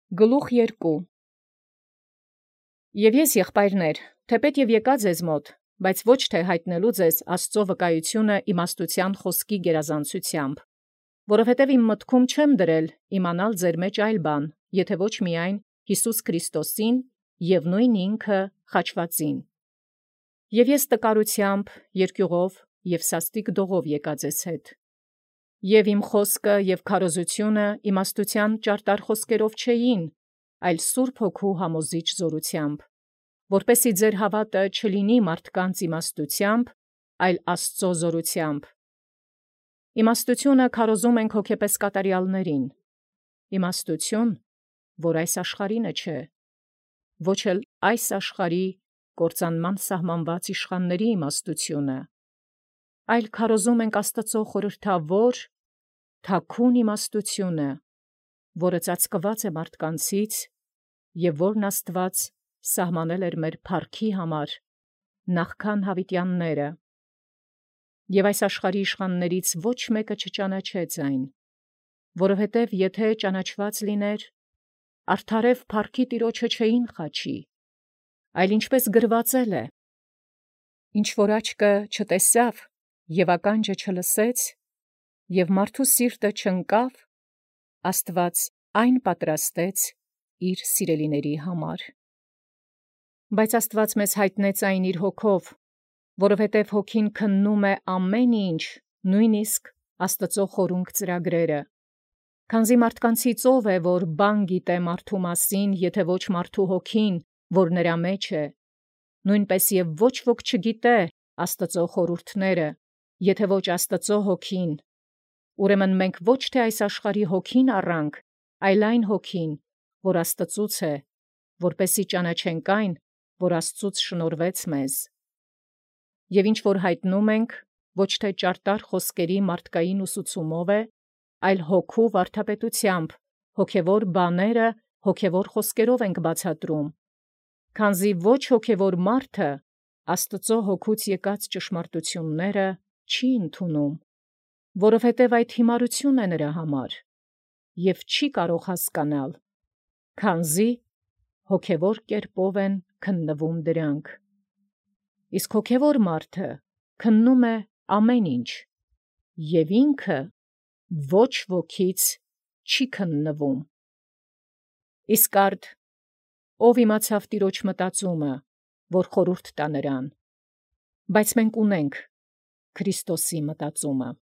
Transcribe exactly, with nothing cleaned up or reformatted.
Գլուխ երկու Եվ ես եղբայրներ, թեպետ և եկա ձեզ մոտ, բայց ոչ թե հայտնելու ձեզ Աստծո վկայությունը իմաստութեան խոսքի գերազանցութեամբ, որովհետև իմ մտքում չեմ դրել իմանալ ձեր մեջ այլ բան, եթե ոչ միայն Յիսուս Քրիստոսին և նույն ինքը խաչվածին։ Եվ ես տկարութեամբ, երկյուղով և սաստիկ դողով եկա ձեզ հետ։ Եվ իմ խոսքը և քարոզությունը իմաստութեան ճարտար խոսքերով չէին, այլ Սուրբ Հոգու համոզիչ զորութեամբ, որպեսզի ձեր հաւատը չլինի մարդկանց իմաստութեամբ, այլ Աստծո զորութեամբ։ Իմաստութիւնը քարոզում ենք հոգեպես կատարեալներին, իմաստութիւն, որ այս աշխարհինը չէ, ոչ էլ այս աշխարհի կործանման սահմանված իշխանների իմաստութիւնը, այլ քարոզում ենք Աստուծո խորհրդավոր, թաքուն իմաստութիւնը, որը ծածկված է մարդկանցից, և որն Աստուած սահմանել էր մեր փառքի համար, նախքան յաւիտեանները, և այս աշխարհի իշխանաներից ոչ մեկը չճանաչեց այն, որովհետև եթէ ճանաչված լիներ, արդարև փառքի Տեառնէ չէին խաչի, այլ ինչպէս գրուածել է. «Ինչ որ աչքը չտեսաւ և ականջը չլսեց, և մարդու սիրտը չընկավ, Աստուած այն պատրաստեց իր սիրելիներուն համար»։ Բայց Աստուած մեզ յայտնեց այն իր Հոգով, որովհետև Հոգին քննում է ամենայն ինչ, նոյնպիսկ Աստուծոյ խորունկ ծրագրերը։ Քանզի մարդկանցից ո՞վ է, որ բան գիտէ մարդու մասին, եթէ ոչ մարդու Հոգին, որ նրա մեջ է, նոյնպէս և ոչ ոք չգիտէ Աստուծոյ խորհուրդները, եթէ ոչ Աստուծոյ Հոգին։ Ուրեմն մենք ոչ թե այս աշխարհի հոգին առանք, այլ այն Հոգին, որ Աստուծոյց է, որպեսզի ճանաչենք այն, որ Աստուծոց շնորհվեց մեզ։ Եւ ինչ որ յայտնում ենք, ոչ թե ճարտար խոսքերի մարդկային ուսուցումով է, այլ Հոգու վարդապետութեամբ, հոգևոր բաները հոգևոր խոսքերով ենք բացատրում, քանզի ոչ հոգևոր մարդը Աստուծոյ Հոգուց եկած ճշմարտութիւնները չի ընդունում, որովհետև այդ յիմարութիւն է նրա համար, և չի կարող հասկանալ, քանզի հոգևոր կերպով են քննվում դրանք։ Իսկ հոգևոր մարդը քննում է ամենայն ինչ, և ինքը ոչ ոքից չի քննվում։ Իսկ արդ ո՞վ իմացաւ Տեառն մտածումը, որ խորհուրդ տայ նրան, բայց մենք ունենք Քրիստոսի մտածումը։